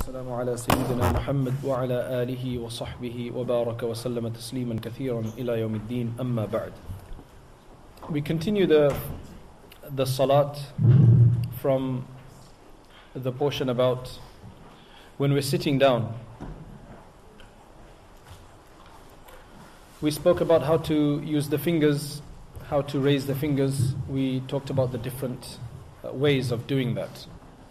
والسلام على سيدنا محمد وعلى آله وصحبه وبارك وسلم تسليما كثيرا إلى يوم الدين أما بعد. We continue the salat from the portion about when we're sitting down. We spoke about how to use the fingers, how to raise the fingers. We talked about the different ways of doing that.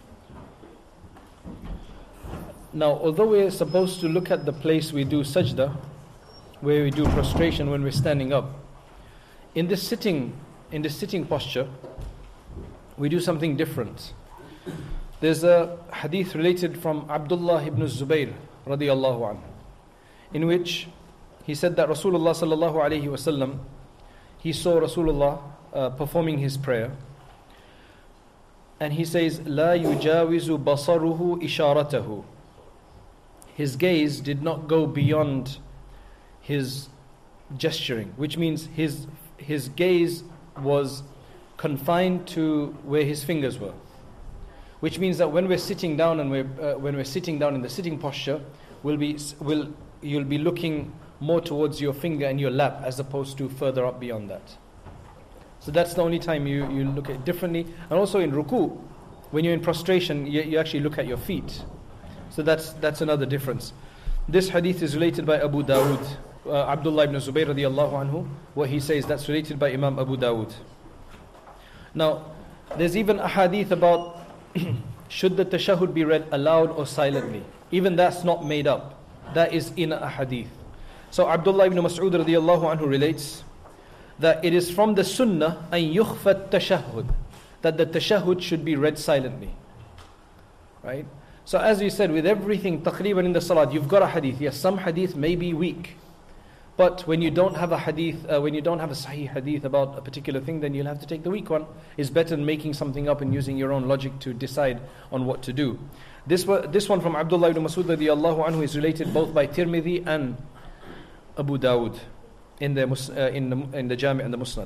Now, although we're supposed to look at the place we do sajda, where we do prostration when we're standing up, in this sitting posture, we do something different. There's a hadith related from Abdullah ibn Zubayr radiyallahu anhu, in which he said that Rasulullah sallallahu alayhi wasallam, he saw Rasulullah performing his prayer, and he says, "La yujawizu basaruhu isharatahu." His gaze did not go beyond his gesturing, which means his gaze was confined to where his fingers were. Which means that when we're sitting down and when we're sitting down in the sitting posture, you'll be looking more towards your finger and your lap as opposed to further up beyond that. So that's the only time you look at it differently. And also in ruku, when you're in prostration, you actually look at your feet. So that's another difference. This hadith is related by Abu Dawood, Abdullah ibn Zubayr radiyallahu anhu. What he says, that's related by Imam Abu Dawood. Now, there's even a hadith about should the tashahhud be read aloud or silently. Even that's not made up. That is in a hadith. So Abdullah ibn Mas'ud radiyallahu anhu relates that it is from the sunnah an yukhfa tashahhud, that the tashahhud should be read silently. Right? So as we said, with everything taqreeban in the salat, you've got a hadith. Yes, some hadith may be weak. But when you don't have a hadith, when you don't have a sahih hadith about a particular thing, then you'll have to take the weak one. It's better than making something up and using your own logic to decide on what to do. This one from Abdullah ibn Mas'ud radiyallahu anhu is related both by Tirmidhi and Abu Dawud in the Jami' and the Musnad.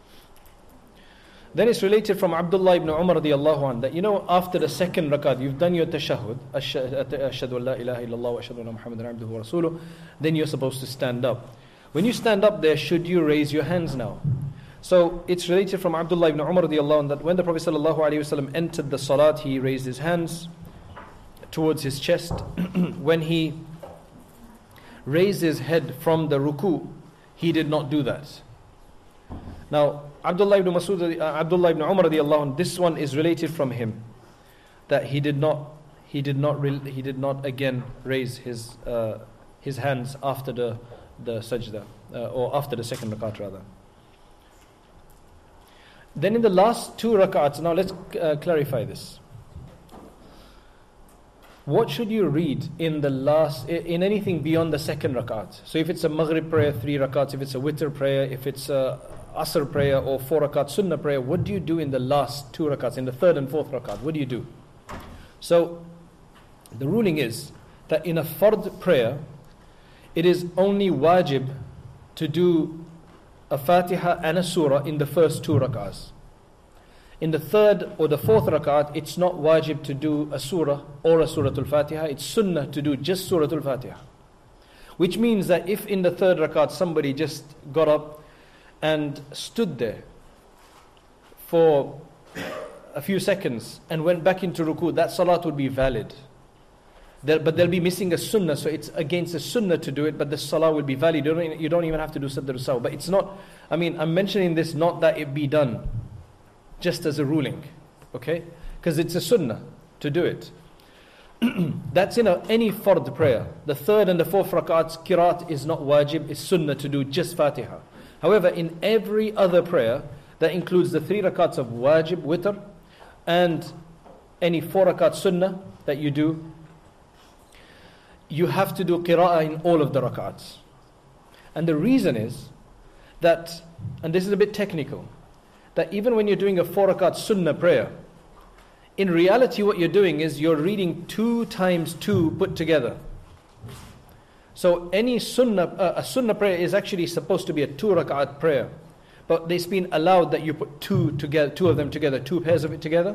Then it's related from Abdullah ibn Umar radiyallahu anhu that, after the second rakat, you've done your tashahhud, ashhadu an la ilaha illallah wa ashhadu anna Muhammadan abduhu wa rasuluh, then you're supposed to stand up. When you stand up there, should you raise your hands now? So it's related from Abdullah ibn Umar radiyallahu anhu that when the Prophet sallallahu alayhi wasallam entered the salat, he raised his hands towards his chest. When he raised his head from the ruku, he did not do that. Now, Abdullah ibn Umar radiyallahu anh, this one is related from him that he did not again raise his hands after the sajda or after the second rakat rather. Then in the last two rakats, now let's clarify this. What should you read in anything beyond the second rakat? So if it's a maghrib prayer, 3 rakats, if it's a witr prayer, if it's a asr prayer or 4 rakat sunnah prayer, what do you do in the last 2 rakats, in the third and fourth rakat? What do you do? So the ruling is that in a fard prayer, it is only wajib to do a fatiha and a surah in the first 2 rakats. In the third or the fourth rakat, it's not wajib to do a surah or a suratul fatiha. It's sunnah to do just suratul fatiha. Which means that if in the third rakat somebody just got up and stood there for a few seconds and went back into ruku, that salat would be valid. But they'll be missing a sunnah, so it's against the sunnah to do it, but the salah will be valid. You don't even have to do sadr saw. But it's not, I'm mentioning this not that it be done just as a ruling, okay? Because it's a sunnah to do it. That's in any fard prayer. The third and the fourth rakats, qiraat is not wajib, it's sunnah to do just fatiha. However, in every other prayer, that includes the 3 rakats of wajib, witr, and any 4 rakat sunnah that you do, you have to do qira'ah in all of the rakats. And the reason is that, and this is a bit technical, that even when you're doing a 4 rakat sunnah prayer, in reality what you're doing is you're reading 2 times 2 put together. So any a sunnah prayer is actually supposed to be a 2 rakat prayer. But it's been allowed that you put 2 of them together, 2 pairs of it together.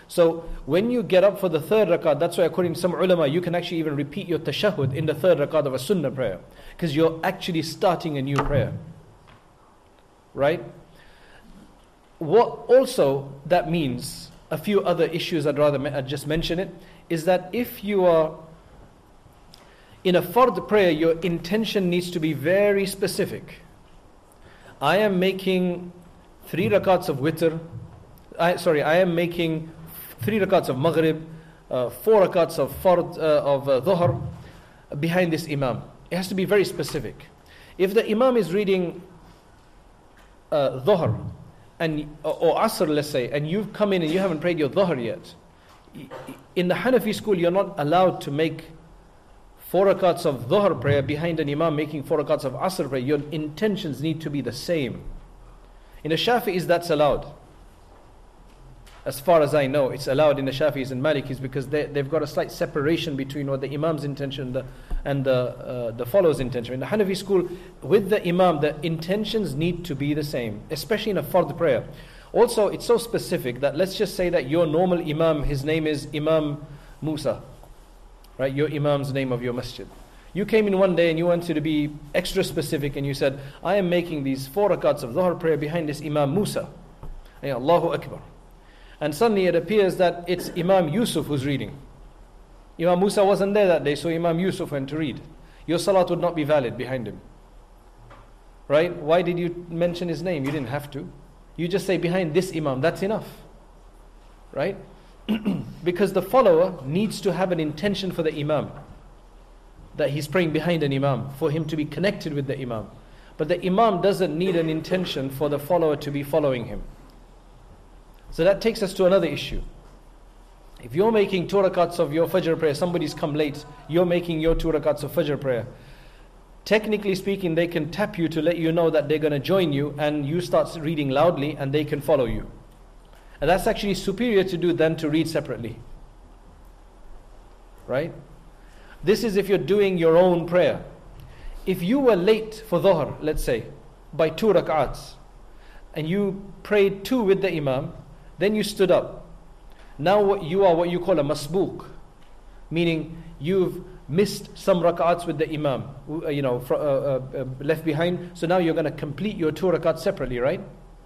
So when you get up for the third rakat, that's why according to some ulama, you can actually even repeat your tashahhud in the third rakat of a sunnah prayer, because you're actually starting a new prayer. Right? What also that means, a few other issues I'd just mention it, is that if you are in a fard prayer, your intention needs to be very specific. I am making 3 rakats of witr, I am making 3 rakats of maghrib, 4 rakats of fard, of dhuhr behind this imam. It has to be very specific. If the imam is reading dhuhr or asr, let's say, and you've come in and you haven't prayed your dhuhr yet, in the Hanafi school you're not allowed to make 4 rakats of dhuhr prayer behind an imam making 4 rakats of asr prayer. Your intentions need to be the same. In the Shafi'is that's allowed. As far as I know, it's allowed in the Shafi'is and Malikis, because they've got a slight separation between what the imam's intention and the follower's intention. In the Hanafi school, with the imam, the intentions need to be the same, especially in a fard prayer. Also, it's so specific that let's just say that your normal imam, his name is Imam Musa, right? Your imam's name of your masjid. You came in one day and you wanted to be extra specific and you said, I am making these 4 rakats of dhuhr prayer behind this Imam Musa. And Allahu Akbar. And suddenly it appears that it's Imam Yusuf who's reading. Imam Musa wasn't there that day, so Imam Yusuf went to read. Your salat would not be valid behind him. Right? Why did you mention his name? You didn't have to. You just say behind this Imam, that's enough. Right? Because the follower needs to have an intention for the Imam, that he's praying behind an Imam, for him to be connected with the Imam. But the Imam doesn't need an intention for the follower to be following him. So that takes us to another issue. If you're making 2 rakats of your Fajr prayer, somebody's come late, you're making your 2 rakats of Fajr prayer. Technically speaking, they can tap you to let you know that they're going to join you, and you start reading loudly and they can follow you. And that's actually superior to do than to read separately. Right? This is if you're doing your own prayer. If you were late for Dhuhr, let's say, by 2 rak'ats, and you prayed 2 with the Imam, then you stood up. Now you are what you call a masbook, meaning you've missed some rak'ats with the Imam, left behind. So now you're going to complete your 2 rak'ats separately, right?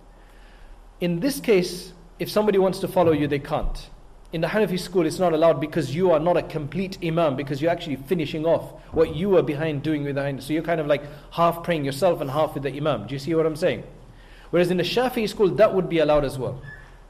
In this case, if somebody wants to follow you, they can't. In the Hanafi school, it's not allowed, because you are not a complete Imam, because you're actually finishing off what you were behind doing with the Hanafi. So you're kind of like half praying yourself and half with the Imam. Do you see what I'm saying? Whereas in the Shafi'i school, that would be allowed as well.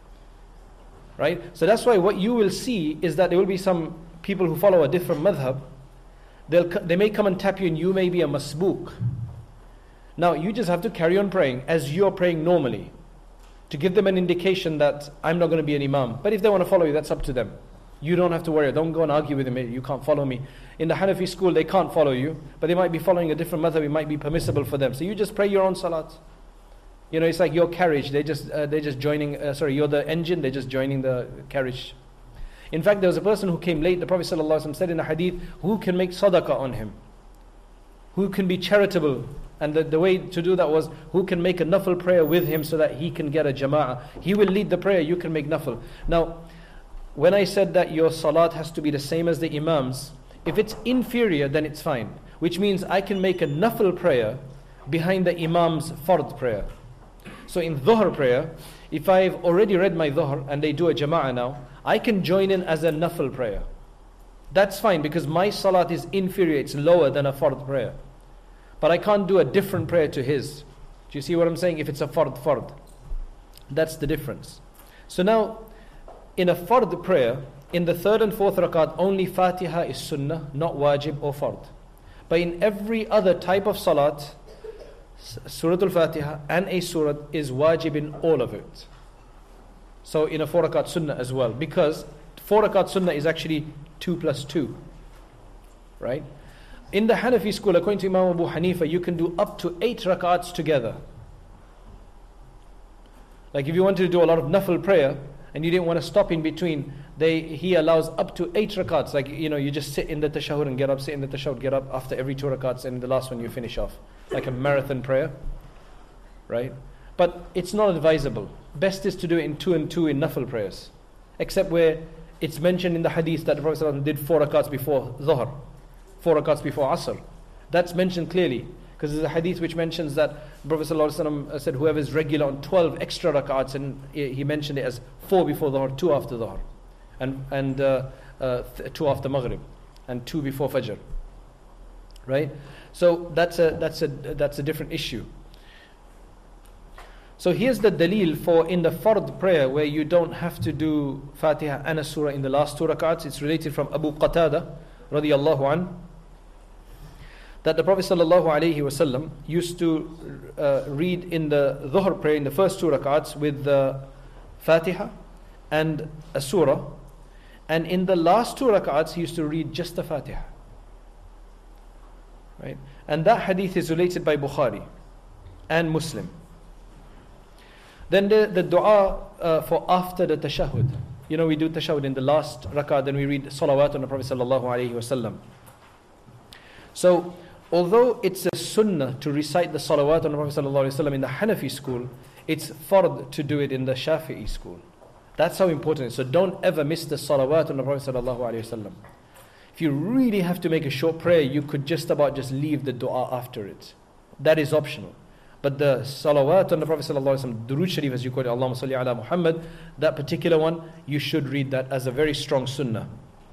Right? So that's why what you will see is that there will be some people who follow a different madhab. They may come and tap you and you may be a masbook. Now you just have to carry on praying as you're praying normally, to give them an indication that I'm not going to be an imam. But if they want to follow you, that's up to them. You don't have to worry. Don't go and argue with them. You can't follow me. In the Hanafi school, they can't follow you, but they might be following a different madhab. It might be permissible for them. So you just pray your own salat. You know, it's like your carriage. They're just joining. You're the engine. They're just joining the carriage. In fact, there was a person who came late. The Prophet ﷺ said in a hadith, who can make sadaqah on him? Who can be charitable? And the way to do that was, who can make a nafil prayer with him so that he can get a jama'ah? He will lead the prayer, you can make nafil. Now, when I said that your salat has to be the same as the imams, if it's inferior, then it's fine. Which means I can make a nafil prayer behind the imam's fard prayer. So in dhuhr prayer, if I've already read my dhuhr and they do a jama'ah now, I can join in as a nafil prayer. That's fine, because my salat is inferior, it's lower than a fard prayer. But I can't do a different prayer to his. Do you see what I'm saying? If it's a fard. That's the difference. So now, in a fard prayer, in the 3rd and 4th rakat, only Fatiha is sunnah, not wajib or fard. But in every other type of salat, Surah Al-Fatiha and a surah is wajib in all of it. So in a 4 rakat sunnah as well, because 4 rakat sunnah is actually 2 plus 2. Right? In the Hanafi school, according to Imam Abu Hanifa, you can do up to 8 rakats together. Like if you wanted to do a lot of nafil prayer and you didn't want to stop in between, he allows up to 8 rakats. Like, you just sit in the tashahhud and get up, sit in the tashahhud, get up after every 2 rakats, and the last one you finish off. Like a marathon prayer. Right? But it's not advisable. Best is to do it in 2 and 2 in nafil prayers. except where it's mentioned in the hadith that the Prophet ﷺ did 4 rakats before Dhuhr, 4 rakats before Asr. That's mentioned clearly, because there's a hadith which mentions that the Prophet ﷺ said whoever is regular on 12 extra rakats, and he mentioned it as 4 before Dhuhr, 2 after Dhuhr, and 2 after Maghrib, and 2 before Fajr. Right? So that's a different issue. So here's the dalil for in the fard prayer where you don't have to do Fatiha and a surah in the last 2 rakats. It's related from Abu Qatada radiyallahu an, that the Prophet sallallahu alaihi wasallam used to read in the Dhuhr prayer in the first 2 rakats with the Fatiha and a surah, and in the last 2 rakats he used to read just the Fatiha. Right? And that hadith is related by Bukhari and Muslim. Then the dua for after the tashahhud. You know, we do tashahhud in the last rak'ah, then we read salawat on the Prophet sallallahu alaihi wasallam. So, although it's a sunnah to recite the salawat on the Prophet sallallahu alaihi wasallam in the Hanafi school, it's fard to do it in the Shafi'i school. That's how important it is. So don't ever miss the salawat on the Prophet sallallahu alaihi wasallam. If you really have to make a short prayer, you could just leave the dua after it. That is optional. But the salawat on the Prophet ﷺ, Durood Sharif as you call it, Allahumma salli ala Muhammad, that particular one, you should read that as a very strong sunnah.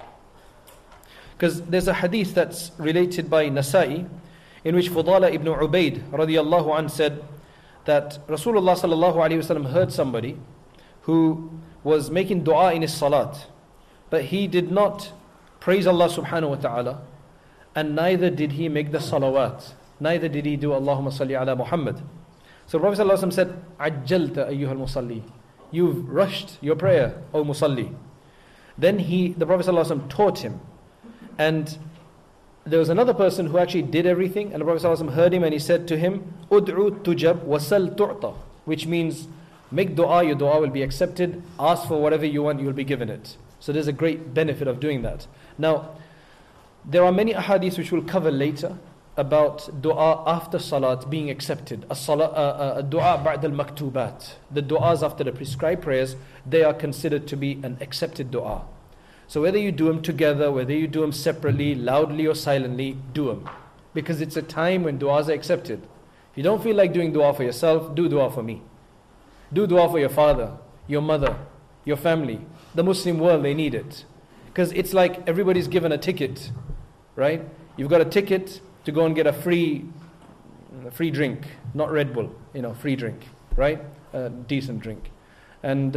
Because there's a hadith that's related by Nasa'i, in which Fudala ibn Ubaid radiyallahu anh said that Rasulullah sallallahu alayhi wasallam heard somebody who was making dua in his salat, but he did not praise Allah subhanahu wa ta'ala, and neither did he make the salawat. Neither did he do Allahumma salli ala Muhammad. So Prophet ﷺ said, Ajjalta ayyuhal musalli. You've rushed your prayer, O musalli. Then the Prophet ﷺ taught him. And there was another person who actually did everything, and the Prophet ﷺ heard him and he said to him, Ud'u tujab wasal tu'ta, which means make dua, your dua will be accepted. Ask for whatever you want, you will be given it. So there's a great benefit of doing that. Now, there are many ahadith which we'll cover later about dua after salat being accepted. A dua ba'd al-maktubat. The duas after the prescribed prayers, they are considered to be an accepted dua. So whether you do them together, whether you do them separately, loudly or silently, do them. Because it's a time when duas are accepted. If you don't feel like doing dua for yourself, do dua for me. Do dua for your father, your mother, your family. The Muslim world, they need it. Because it's like everybody's given a ticket, right? You've got a ticket to go and get a free drink, not Red Bull, free drink, right? A decent drink. And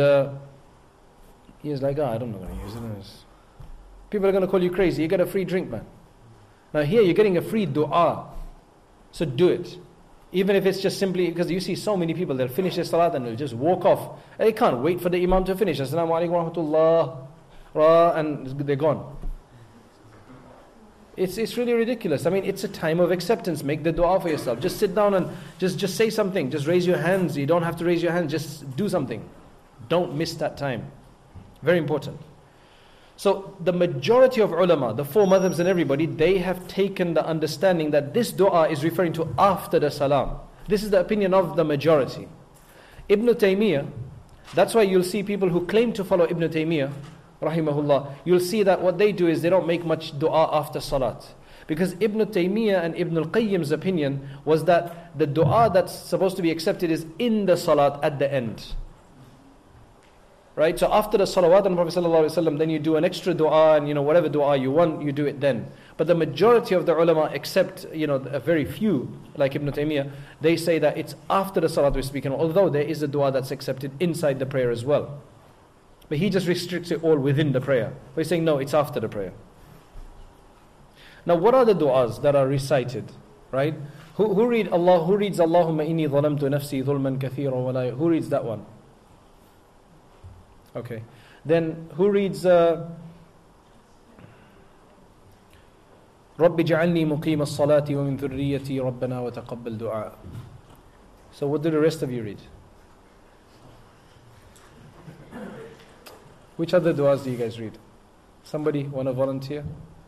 he's like, I don't know what to use it. People are going to call you crazy. You get a free drink, man. Now here you're getting a free dua. So do it. Even if it's just simply, because you see so many people, they'll finish their salat and they'll just walk off. And they can't wait for the imam to finish. Assalamu alaikum wa rahmatullah. And they're gone. It's really ridiculous. I mean, it's a time of acceptance. Make the dua for yourself. Just sit down and just say something. Just raise your hands. You don't have to raise your hands. Just do something. Don't miss that time. Very important. So the majority of ulama, the 4 madhabs and everybody, they have taken the understanding that this dua is referring to after the salam. This is the opinion of the majority. Ibn Taymiyyah, that's why you'll see people who claim to follow Ibn Taymiyyah, rahimahullah, you'll see that what they do is they don't make much dua after salat. Because Ibn Taymiyyah and Ibn al-Qayyim's opinion was that the dua that's supposed to be accepted is in the salat at the end. Right? So after the salawat on Prophet ﷺ, then you do an extra dua, and whatever dua you want, you do it then. But the majority of the ulama, except a very few, like Ibn Taymiyyah, they say that it's after the salat we're speaking, although there is a dua that's accepted inside the prayer as well. But he just restricts it all within the prayer. But he's saying, no, it's after the prayer. Now, what are the du'as that are recited? Right? Who reads Allahumma inni zalamtu nafsi dhulman kathira wa la... Who reads that one? Okay. Then, who reads رَبِّ جَعَلْنِي مُقِيمَ الصَّلَاةِ وَمِنْ ذُرِّيَّتِي رَبَّنَا وَتَقَبَّلْ دُعَاء. So what do the rest of you read? Which other du'as do you guys read? Somebody want to volunteer?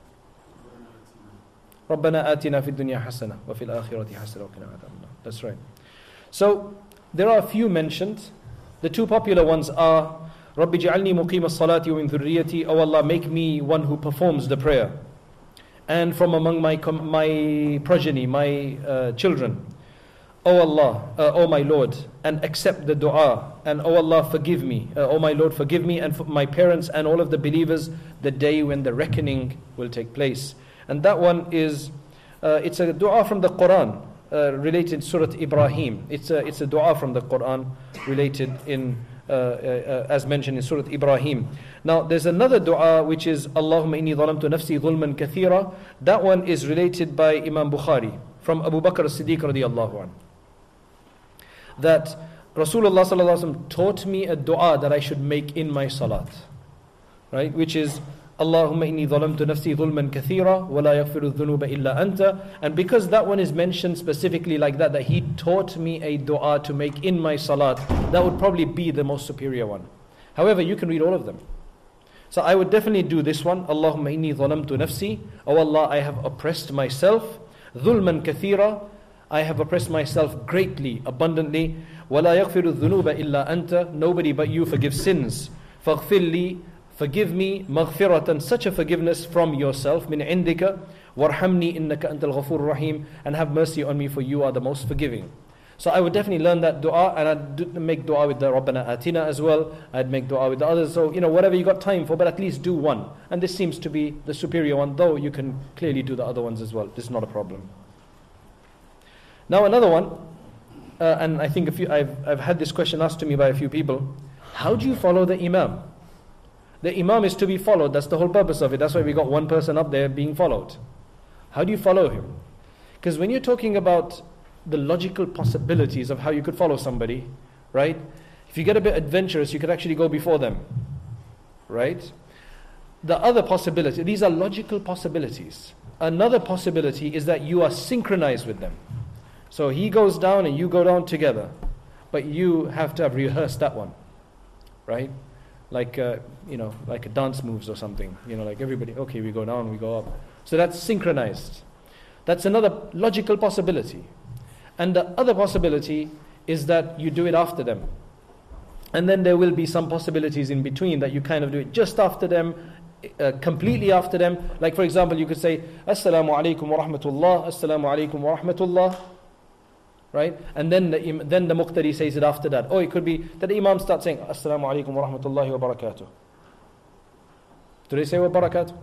رَبَّنَا آتِنَا فِي الدُّنْيَا حَسَنَةً وَفِي الْآخِرَةِ حَسَنَةً وَقِنَا عَذَابَ النَّارِ. That's right. So there are a few mentioned. The 2 popular ones are رَبِّ جَعَلْنِي مُقِيمَ الصَّلَاةِ وَمِنْ ذُرِّيَّتِي. O Allah, make me one who performs the prayer, and from among my progeny, my children. O Allah, O my Lord, and accept the dua. And O Allah, forgive me. O my Lord, forgive me and my parents and all of the believers the day when the reckoning will take place. And that one is, it's a dua from the Quran, related to Surah Ibrahim. It's a dua from the Quran related in, as mentioned in Surah Ibrahim. Now there's another dua which is Allahumma inni zalamtu nafsi dhulman kathira. That one is related by Imam Bukhari from Abu Bakr as-Siddiq radiyallahu anhu, that Rasulullah sallallahu alaihi wasallam taught me a dua that I should make in my salat, right? Which is Allahumma inni zalamtu nafsi dhulman kathira wa la yaghfiru dhunuba illa anta. And because that one is mentioned specifically like that he taught me a dua to make in my salat, that would probably be the most superior one. However, you can read all of them. So I would definitely do this one. Allahumma inni zalamtu nafsi. Oh Allah, I have oppressed myself. Dhulman kathira. I have oppressed myself greatly, abundantly. وَلَا يَغْفِرُ الذُّنُوبَ إِلَّا أَنْتَ. Nobody but you forgives sins. فَاغْفِرْ لِي. Forgive me, مَغْفِرَةً, such a forgiveness from yourself, مِنْ عِنْدِكَ وَارْحَمْنِي إِنَّكَ أَنْتَ الْغَفُورُ الرَّحِيمُ. And have mercy on me, for you are the most forgiving. So I would definitely learn that dua, and I'd make dua with the Rabbana Atina as well. I'd make dua with the others. So, whatever you got time for, but at least do one. And this seems to be the superior one, though you can clearly do the other ones as well. This is not a problem. Now another one, and I think I've had this question asked to me by a few people. How do you follow the Imam? The Imam is to be followed. That's the whole purpose of it. That's why we got one person up there being followed. How do you follow him? Because when you're talking about the logical possibilities of how you could follow somebody, right? If you get a bit adventurous, you could actually go before them, right? The other possibility, these are logical possibilities. Another possibility is that you are synchronized with them. So he goes down and you go down together, but you have to have rehearsed that one, right? Like like a dance moves or something. Like everybody, okay, we go down, we go up. So that's synchronized. That's another logical possibility. And the other possibility is that you do it after them. And then there will be some possibilities in between that you kind of do it just after them, completely after them. Like for example, you could say, Assalamu alaikum wa rahmatullah, Assalamu alaikum wa rahmatullah. Right? And then the Muqtadi says it after that. Or it could be that the Imam starts saying, Assalamu alaikum wa rahmatullahi wa barakatuh. Do they say wa barakatuh?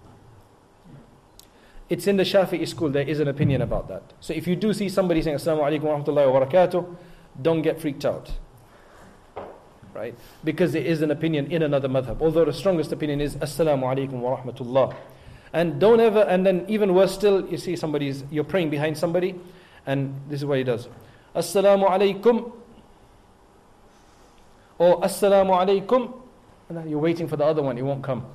It's in the Shafi'i school, there is an opinion about that. So if you do see somebody saying, Assalamu alaikum wa rahmatullahi wa barakatuh, don't get freaked out. Right? Because there is an opinion in another madhab. Although the strongest opinion is, Assalamu alaikum wa rahmatullah. And don't ever, and then even worse still, you see you're praying behind somebody, and this is what he does. Assalamu alaikum. Or Assalamu alaikum. And then you're waiting for the other one, it won't come.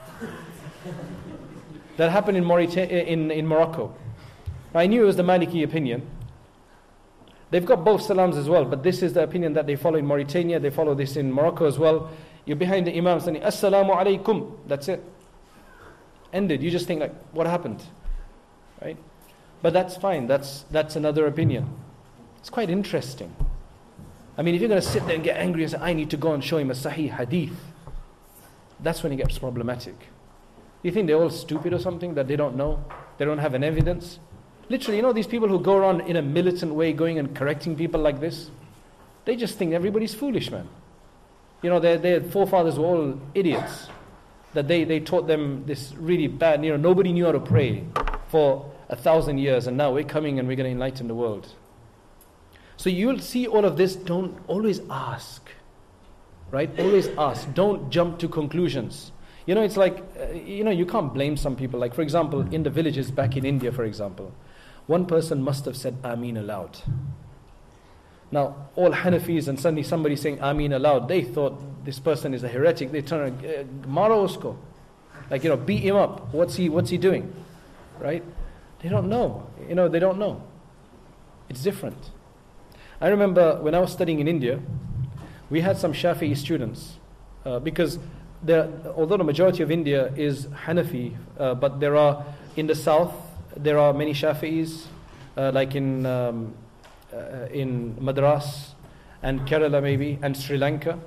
That happened in Morocco. I knew it was the Maliki opinion. They've got both salams as well, but this is the opinion that they follow in Mauritania. They follow this in Morocco as well. You're behind the Imam saying, Assalamu alaikum. That's it. Ended. You just think like, what happened? Right? But that's fine. That's another opinion. It's quite interesting. I mean, if you're going to sit there and get angry and say, I need to go and show him a Sahih Hadith, that's when it gets problematic. You think they're all stupid or something, that they don't know? They don't have an evidence? Literally, these people who go around in a militant way going and correcting people like this, they just think everybody's foolish, man. Their forefathers were all idiots. That they taught them this really bad, nobody knew how to pray for 1,000 years, and now we're coming and we're going to enlighten the world. So you'll see all of this. Don't always ask, right? Always ask. Don't jump to conclusions. It's like, you can't blame some people. Like, for example, in the villages back in India, for example, one person must have said Ameen aloud. Now, all Hanafis, and suddenly somebody saying Ameen aloud, they thought this person is a heretic. They turn around, Maro usko. Like, beat him up. What's he doing? Right? They don't know. They don't know. It's different. I remember when I was studying in India, we had some Shafi'i students, because although the majority of India is Hanafi, but in the south, there are many Shafi'is, like in Madras and Kerala maybe, and Sri Lanka.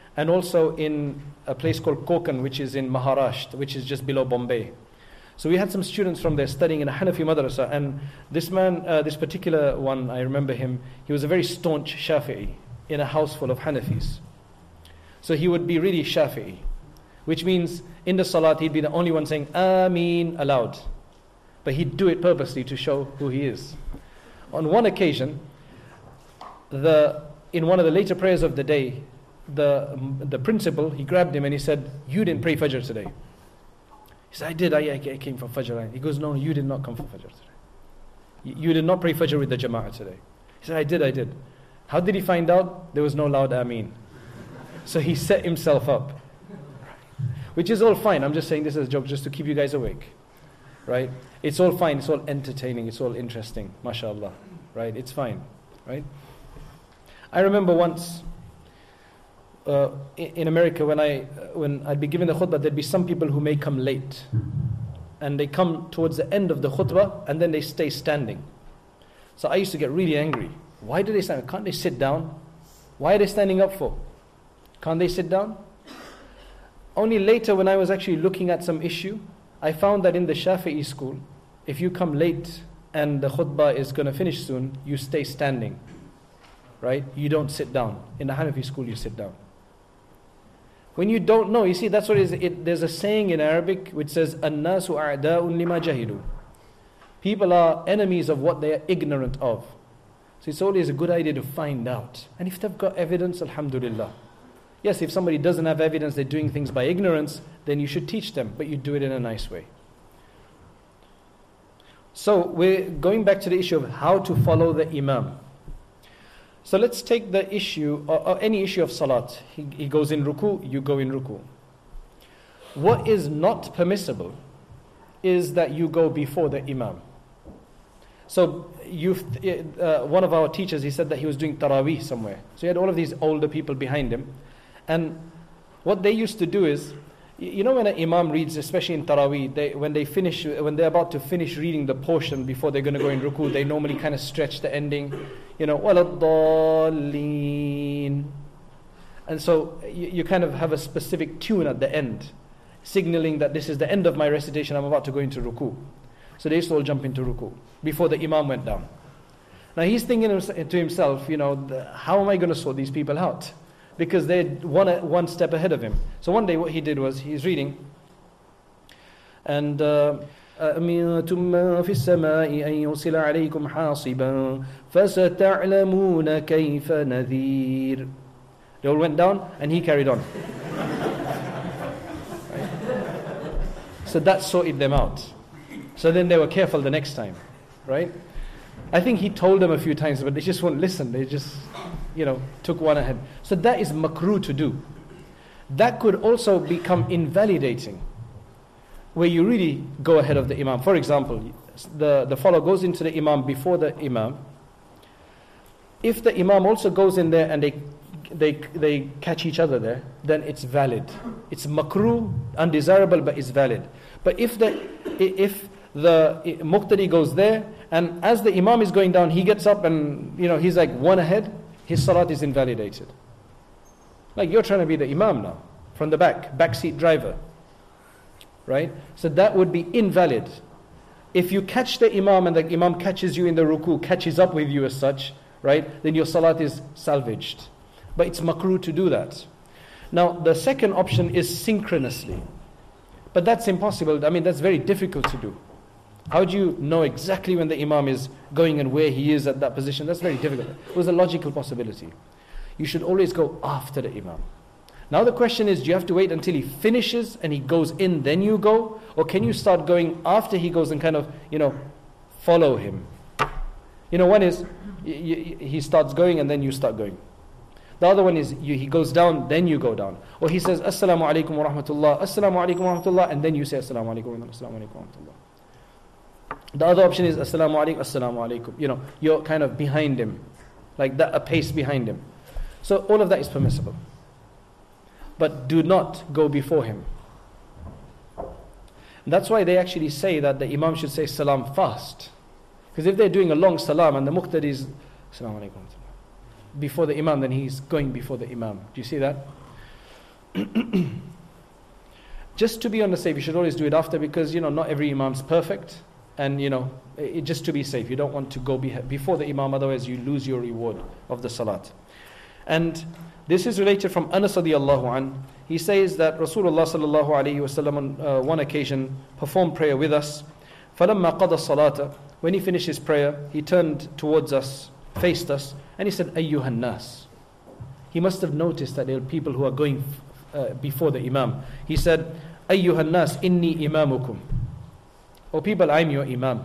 and also in a place called Konkan, which is in Maharashtra, which is just below Bombay. So we had some students from there studying in a Hanafi madrasa, and this man, this particular one, I remember him, he was a very staunch Shafi'i in a house full of Hanafis. So he would be really Shafi'i, which means in the salat he'd be the only one saying Ameen aloud. But he'd do it purposely to show who he is. On one occasion, in one of the later prayers of the day, the principal, he grabbed him and he said, "You didn't pray Fajr today." He said, "I did, I came for Fajr." He goes, "No, you did not come for Fajr today. You did not pray Fajr with the Jama'ah today." He said, "I did. How did he find out? There was no loud Ameen. So he set himself up. Which is all fine. I'm just saying this as a joke just to keep you guys awake. Right? It's all fine. It's all entertaining. It's all interesting. MashaAllah. Right? It's fine. Right? I remember once in America when I'd be giving the khutbah, there'd be some people who may come late. And they come towards the end of the khutbah and then they stay standing. So I used to get really angry. Why do they stand? Can't they sit down? Why are they standing up for? Can't they sit down? Only later when I was actually looking at some issue, I found that in the Shafi'i school, if you come late and the khutbah is going to finish soon, you stay standing. Right? You don't sit down. In the Hanafi school, you sit down. When you don't know, you see, that's what it is. There's a saying in Arabic which says, "An-nasu a'da'un lima jahilu." People are enemies of what they are ignorant of. So it's always a good idea to find out. And if they've got evidence, alhamdulillah. Yes, if somebody doesn't have evidence, they're doing things by ignorance, then you should teach them, but you do it in a nice way. So we're going back to the issue of how to follow the Imam. So let's take the issue, or any issue of salat. He goes in ruku, you go in ruku. What is not permissible is that you go before the Imam. So one of our teachers, he said that he was doing Taraweeh somewhere. So he had all of these older people behind him. And what they used to do is, you know when an Imam reads, especially in Taraweeh, when they're about to finish reading the portion before they're going to go in ruku, they normally kind of stretch the ending, وَلَضَّالِّينَ. And so you kind of have a specific tune at the end, signaling that this is the end of my recitation, I'm about to go into ruku. So they used to all jump into ruku before the Imam went down. Now he's thinking to himself, how am I going to sort these people out? Because they're one step ahead of him. So one day what he did was, he's reading, and أَمِنْتُمْ مَا فِي السَّمَاءِ أَنْ يُرْسِلَ عَلَيْكُمْ حَاصِبًا فَسَتَعْلَمُونَ كَيْفَ نَذِيرٌ. They all went down and he carried on. Right? So that sorted them out. So then they were careful the next time, right? I think he told them a few times, but they just wouldn't listen. They just, took one ahead. So that is makruh to do. That could also become invalidating, where you really go ahead of the Imam. For example, the follower goes into the Imam before the Imam. If the Imam also goes in there and they catch each other there, then it's valid. It's makruh, undesirable, but it's valid. But if the Muqtadi goes there, and as the Imam is going down, he gets up and he's like one ahead, his salat is invalidated. Like you're trying to be the Imam now, from the backseat driver. Right? So that would be invalid. If you catch the Imam and the Imam catches you in the ruku, catches up with you as such, right? Then your salat is salvaged. But it's makruh to do that. Now the second option is synchronously. But that's impossible. I mean, that's very difficult to do. How do you know exactly when the Imam is going and where he is at that position? That's very difficult. It was a logical possibility. You should always go after the Imam. Now the question is, do you have to wait until he finishes and he goes in, then you go? Or can you start going after he goes and kind of, follow him? One is, he starts going and then you start going. The other one is, he goes down, then you go down. Or he says, Assalamu alaikum wa rahmatullah, Assalamu alaikum wa rahmatullah, and then you say, Assalamu alaikum wa rahmatullah. The other option is, Assalamu alaikum, Assalamu alaikum. You're kind of behind him, like that, a pace behind him. So all of that is permissible. But do not go before him. And that's why they actually say that the Imam should say salam fast. Because if they're doing a long salam and the muqtadi is Assalamu alaikum before the Imam, then he's going before the Imam. Do you see that? Just to be on the safe, you should always do it after, because not every imam's perfect, and just to be safe, you don't want to go before the imam, otherwise you lose your reward of the salat. And this is related from Anas radiallahu an. He says that Rasulullah sallallahu alayhi wasallam on one occasion performed prayer with us. فَلَمَّا قَضَى الصَّلَاةَ, when he finished his prayer, he turned towards us, faced us, and he said, أَيُّهَا النَّاسِ. He must have noticed that there are people who are going before the imam. He said, أَيُّهَا النَّاسِ إِنِّي إِمَامُكُمْ. O people, I am your imam.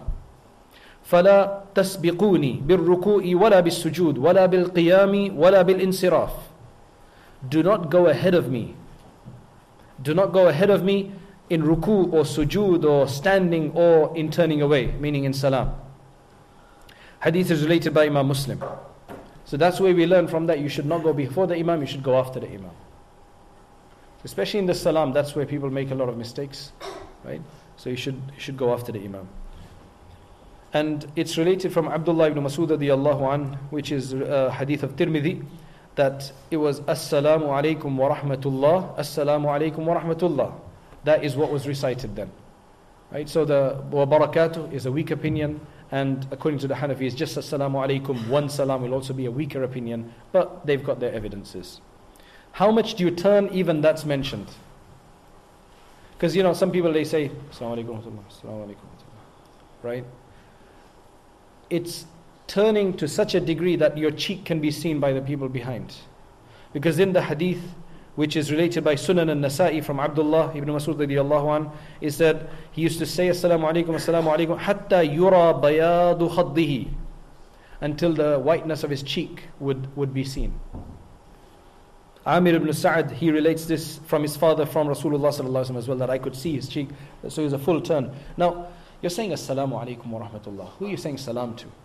فَلَا تَسْبِقُونِي بِالرُّكُوءِ وَلَا بِالسُّجُودِ وَلَا بِالْقِيَامِ وَلَا بِالْإِنْصِرَافِ. Do not go ahead of me. Do not go ahead of me in ruku or sujood or standing or in turning away, meaning in salam. Hadith is related by Imam Muslim. So that's where we learn from that. You should not go before the imam, you should go after the imam. Especially in the salam, that's where people make a lot of mistakes, right? So you should go after the imam. And it's related from Abdullah ibn Mas'ud radiyallahu an, which is hadith of Tirmidhi, that it was Assalamu alaikum wa rahmatullah, Assalamu alaikum wa rahmatullah. That is what was recited then. Right? So the wa barakatuh is a weak opinion, and according to the Hanafis, just Assalamu alaikum, one salam will also be a weaker opinion, but they've got their evidences. How much do you turn? Even that's mentioned. Because some people, they say Assalamu alaikum wa rahmatullah, Assalamu alaikum wa rahmatullah. Right? It's turning to such a degree that your cheek can be seen by the people behind. Because in the hadith, which is related by Sunan al-Nasa'i from Abdullah ibn Mas'ud radiyallahu an, is that he used to say Assalamu alaikum, hatta yura bayadu khaddihi, until the whiteness of his cheek would be seen. Amir ibn Sa'ad, he relates this from his father, from Rasulullah sallallahu alaihi wasallam as well, that I could see his cheek, so it was a full turn. Now, you're saying Assalamu alaikum wa rahmatullah. Who are you saying salam to?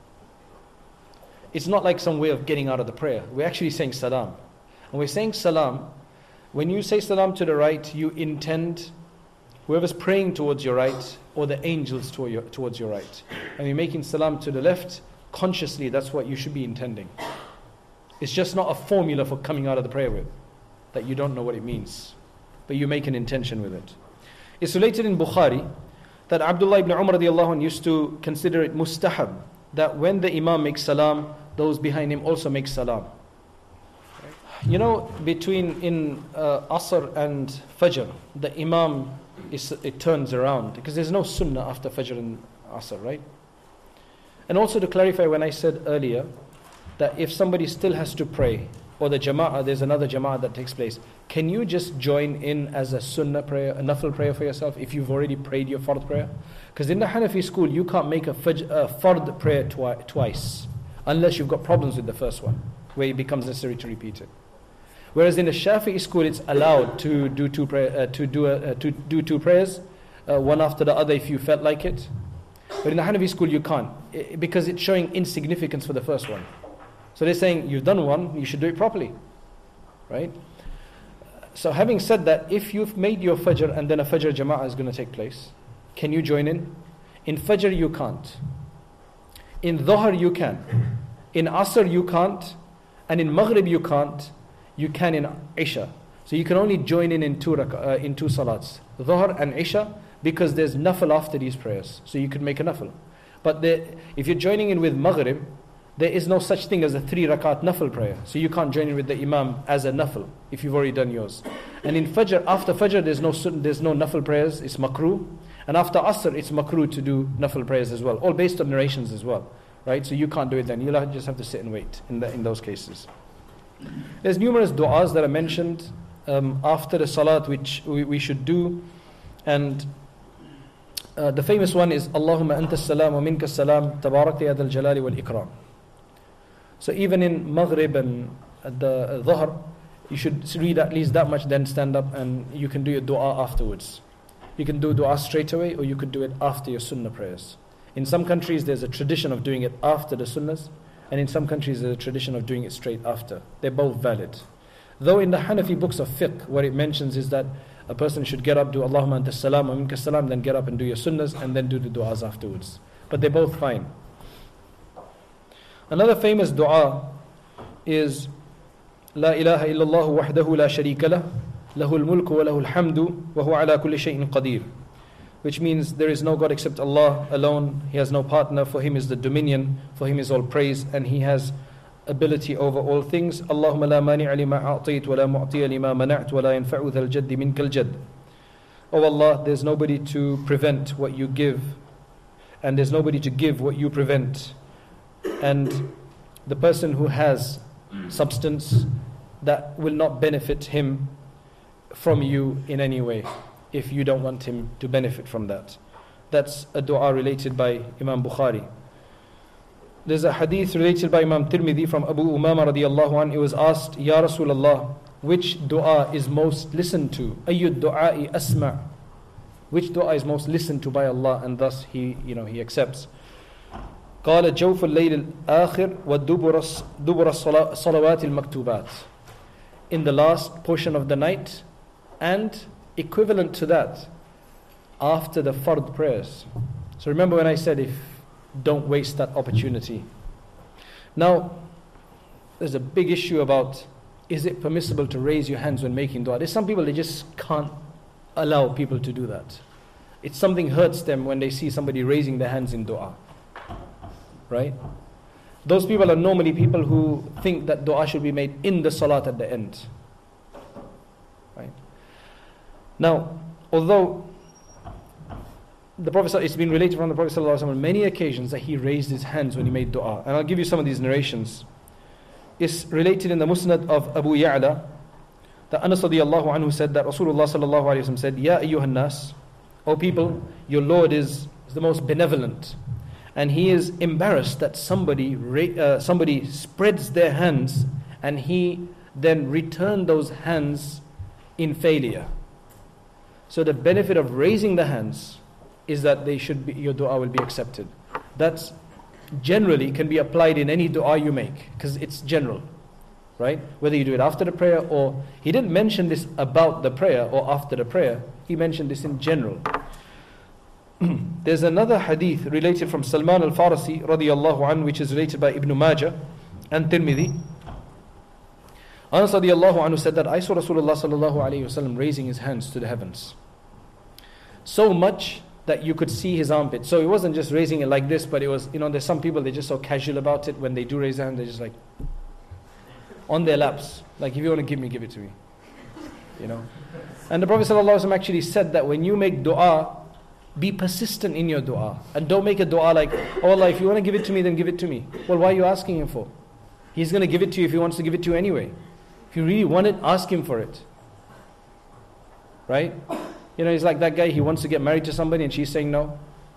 It's not like some way of getting out of the prayer. We're actually saying salam. And we're saying salam. When you say salam to the right, you intend whoever's praying towards your right, or the angels towards your right. And you're making salam to the left, consciously, that's what you should be intending. It's just not a formula for coming out of the prayer with, that you don't know what it means, but you make an intention with it. It's related in Bukhari that Abdullah ibn Umar radiallahu anh used to consider it mustahab, that when the imam makes salam, those behind him also make salam. Between in Asr and Fajr, the imam it turns around, because there's no sunnah after Fajr and Asr, right? And also to clarify, when I said earlier that if somebody still has to pray, or the jama'ah, there's another jama'ah that takes place, can you just join in as a sunnah prayer, a nafil prayer for yourself, if you've already prayed your fard prayer? Because in the Hanafi school, you can't make a fard prayer twice, unless you've got problems with the first one, where it becomes necessary to repeat it. Whereas in the Shafi'i school, it's allowed to do two prayers, one after the other if you felt like it. But in the Hanafi school, you can't, because it's showing insignificance for the first one. So they're saying, you've done one, you should do it properly, right? So having said that, if you've made your Fajr and then a Fajr Jama'ah is going to take place, can you join in? In Fajr you can't. In Dhuhr you can. In Asr you can't. And in Maghrib you can't. You can in Isha. So you can only join in two salats, Dhuhr and Isha, because there's nafil after these prayers. So you could make a nafil. But if you're joining in with Maghrib, there is no such thing as a 3 rakat nafil prayer. So you can't join in with the imam as a nafil if you've already done yours. And in Fajr, after Fajr, there's no nafil prayers, it's makruh. And after Asr, it's makruh to do nafil prayers as well, all based on narrations as well, right? So you can't do it then. You'll just have to sit and wait in those cases. There's numerous du'as that are mentioned after the salat which we should do. And the famous one is Allahumma anta salam wa minka salam tabarakta ya dal jalali wal ikram. So even in Maghrib and the Dhuhr, you should read at least that much, then stand up and you can do your dua afterwards. You can do dua straight away, or you could do it after your sunnah prayers. In some countries there's a tradition of doing it after the sunnahs, and in some countries there's a tradition of doing it straight after. They're both valid. Though in the Hanafi books of fiqh, what it mentions is that a person should get up, do Allahumma anta salam wa minka salam, then get up and do your sunnahs, and then do the du'as afterwards. But they're both fine. Another famous dua is La ilaha illallah wahdahu la sharika lah لَهُ الْمُلْكُ وَلَهُ الْحَمْدُ وَهُوَ عَلَى كُلِّ شَيْءٍ قَدِيرٌ, which means there is no God except Allah alone, He has no partner, for Him is the dominion, for Him is all praise, and He has ability over all things. اللهم لا مانع لما أعطيت ولا معطي لما منعت ولا ينفع ذا الجد منك الجد. Oh Allah, there's nobody to prevent what you give, and there's nobody to give what you prevent. And the person who has substance, that will not benefit him from you in any way if you don't want him to benefit from that. That's a dua related by Imam Bukhari. There's a hadith related by Imam Tirmidhi from Abu Umama radiallahu anhu. He was asked, Ya Rasulullah, which dua is most listened to? Ayyud du'a'i asma'. Which dua is most listened to by Allah, and thus he accepts. قال جوف الليل الآخر ودبر الصلوات المكتوبات. In the last portion of the night, and equivalent to that, after the fard prayers. So remember when I said, don't waste that opportunity. Now, there's a big issue about, is it permissible to raise your hands when making dua? There's some people, they just can't allow people to do that. It's something hurts them when they see somebody raising their hands in dua. Right? Those people are normally people who think that dua should be made in the salat at the end. Right? Now, although the Prophet, it's been related from the Prophet ﷺ on many occasions that he raised his hands when he made dua. And I'll give you some of these narrations. It's related in the Musnad of Abu Ya'la that Anas radiallahu anhu said that Rasulullah sallallahu alayhi wa sallam said, Ya ayyuhan nas, O people, your Lord is the most benevolent. And he is embarrassed that somebody spreads their hands and he then returned those hands in failure. So the benefit of raising the hands is that your dua will be accepted. That's generally can be applied in any dua you make, because it's general, right? Whether you do it after the prayer, or he didn't mention this about the prayer or after the prayer, he mentioned this in general. There's another hadith related from Salman al-Farsi radiyallahu anhu, which is related by Ibn Majah and Tirmidhi. Anas radiyallahu anhu said that I saw Rasulullah sallallahu alayhi wasallam raising his hands to the heavens, so much that you could see his armpit. So it wasn't just raising it like this, but it was, there's some people, they're just so casual about it. When they do raise their hand, they're just like on their laps, like, if you want to give it to me, And the Prophet ﷺ actually said that when you make dua, be persistent in your dua, and don't make a dua like, oh Allah, if you want to give it to me, then give it to me. Well, why are you asking him for? He's going to give it to you if he wants to give it to you anyway. If you really want it, ask him for it, right? He's like that guy, he wants to get married to somebody and she's saying no.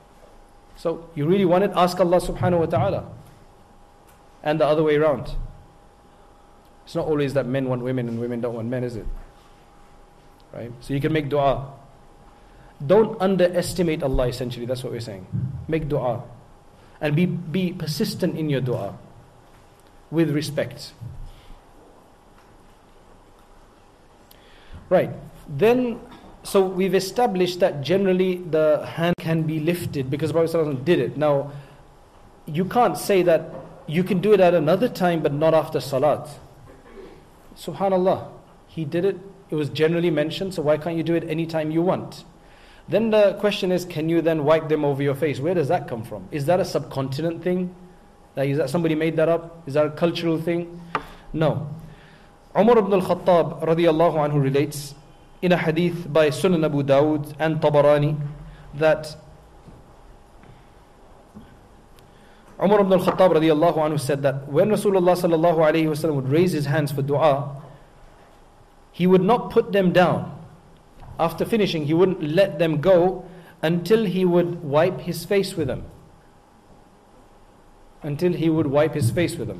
So you really want it, ask Allah subhanahu wa ta'ala. And the other way around. It's not always that men want women and women don't want men, is it? Right? So you can make dua. Don't underestimate Allah, essentially, that's what we're saying. Make dua. And be persistent in your dua. With respect. Right. Then, so we've established that generally the hand can be lifted because the Prophet ﷺ did it. Now, you can't say that you can do it at another time but not after salat. Subhanallah, he did it. It was generally mentioned, so why can't you do it anytime you want? Then the question is, can you then wipe them over your face? Where does that come from? Is that a subcontinent thing? Like, is that somebody made that up? Is that a cultural thing? No. Umar ibn al-Khattab radiyallahu anhu relates in a hadith by Sunan Abu Dawud and Tabarani that Umar ibn al-Khattab radiyallahu anhu said that when Rasulullah sallallahu alayhi wa sallam would raise his hands for dua, he would not put them down. After finishing, he wouldn't let them go until he would wipe his face with them. Until he would wipe his face with them.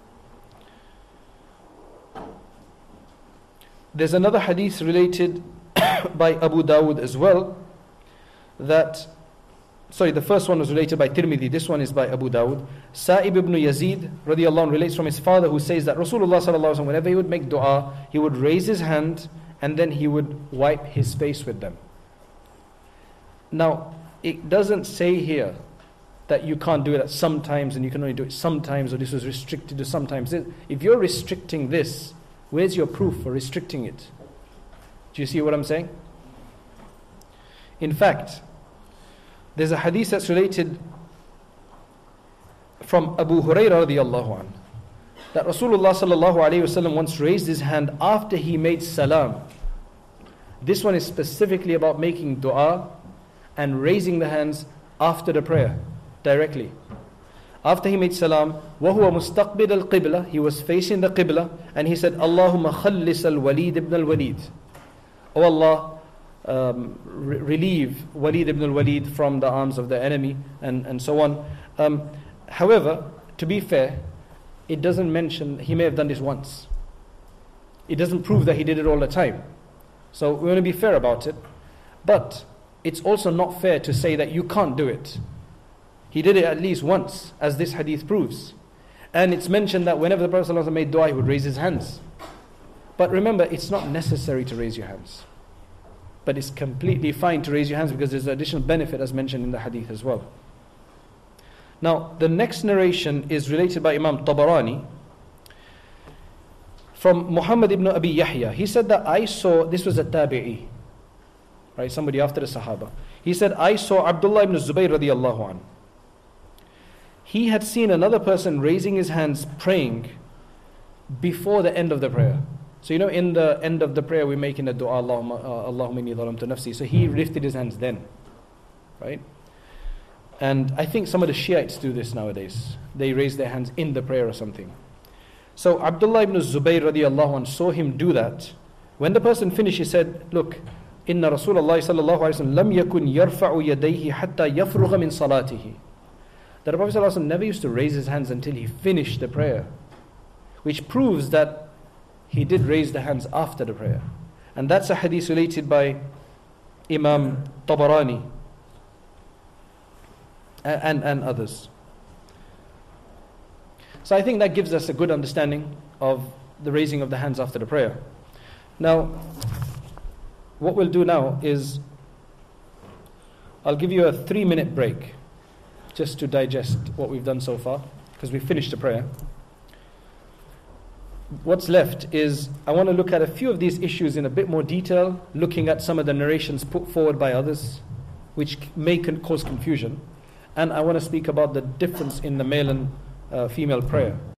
There's another hadith related by Abu Dawud as well, the first one was related by Tirmidhi, this one is by Abu Dawud. Sa'ib ibn Yazid radiyallahu anhu relates from his father, who says that Rasulullah sallallahu alaihi wasallam, whenever he would make dua, he would raise his hand and then he would wipe his face with them. Now, it doesn't say here that you can't do it at sometimes and you can only do it sometimes, or this was restricted to sometimes. If you're restricting this, where's your proof for restricting it? Do you see what I'm saying? In fact, there's a hadith that's related from Abu Hurairah radiallahu anhu, that Rasulullah sallallahu alayhi wasallam once raised his hand after he made salam. This one is specifically about making dua and raising the hands after the prayer, directly. After he made salam, وَهُوَ مُسْتَقْبِلَ الْقِبْلَةِ, he was facing the qibla, and he said, Allahumma khallis al-Walid ibn al-Walid. Oh Allah, relieve Walid ibn al-Walid from the arms of the enemy, and so on. However, to be fair, it doesn't mention, he may have done this once. It doesn't prove that he did it all the time. So we want to be fair about it. But it's also not fair to say that you can't do it. He did it at least once, as this hadith proves. And it's mentioned that whenever the Prophet ﷺ made dua, he would raise his hands. But remember, it's not necessary to raise your hands. But it's completely fine to raise your hands because there's an additional benefit as mentioned in the hadith as well. Now, the next narration is related by Imam Tabarani from Muhammad ibn Abi Yahya. He said that I saw, this was a tabi'i, right, somebody after the Sahaba. He said, I saw Abdullah ibn Zubayr radiallahu anhu. He had seen another person raising his hands praying before the end of the prayer. So in the end of the prayer we make in the dua, Allahumma inni dhalamtu nafsi. So he lifted his hands then, right? And I think some of the Shiites do this nowadays. They raise their hands in the prayer or something. So Abdullah ibn Zubayr radiallahu anhu saw him do that. When the person finished, he said, look, Inna Rasulullah sallallahu alayhi wa sallam lam yakun yarfa'u yadayhi hatta yafrugha min salatihi. That the Prophet sallallahu alayhi wa sallam never used to raise his hands until he finished the prayer. Which proves that he did raise the hands after the prayer. And that's a hadith related by Imam Tabarani and others. So I think that gives us a good understanding of the raising of the hands after the prayer. Now, what we'll do now is I'll give you a 3-minute break just to digest what we've done so far, because we've finished the prayer. What's left is I want to look at a few of these issues in a bit more detail, looking at some of the narrations put forward by others, which may cause confusion. And I want to speak about the difference in the male and female prayer.